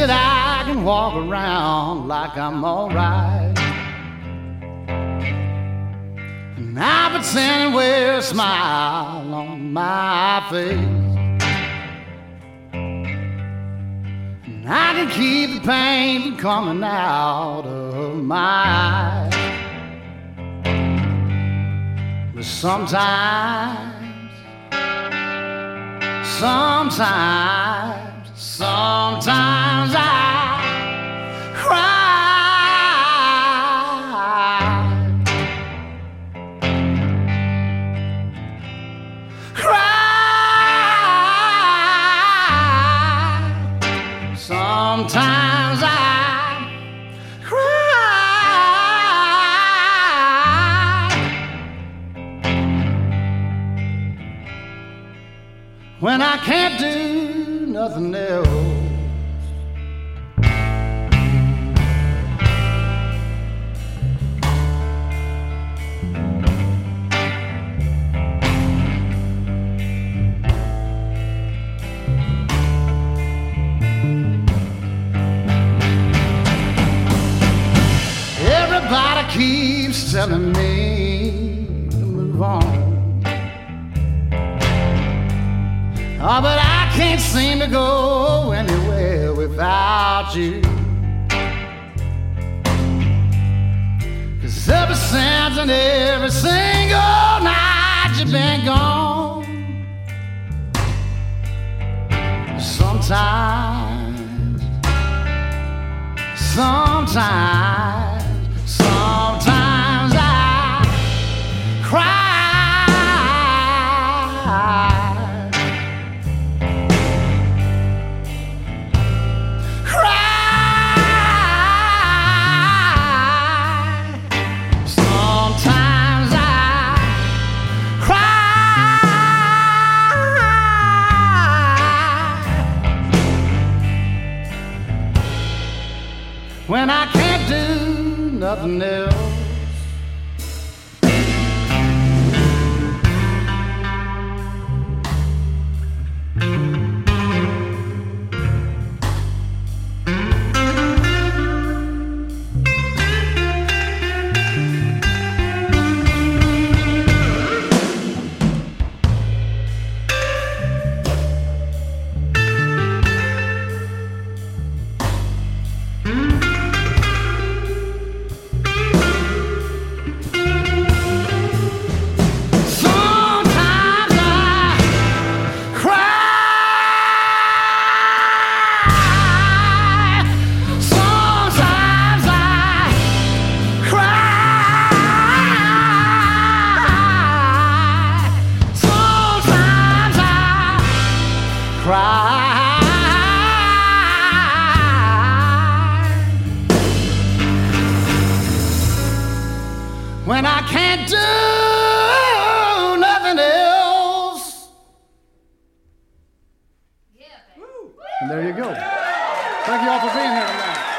that I can walk around like I'm alright. And I pretend and wear a smile on my face. And I can keep the pain from coming out of my eyes. But sometimes I cry. Sometimes I cry when I can't do nothing else. Everybody keeps telling me to move on. Oh, but I can't seem to go anywhere without you. 'Cause ever since and every single night you've been gone. Sometimes I cry. Sometimes I cry when I can't do nothing else. When I can't do nothing else. Yeah, And there you go. Thank you all for being here tonight.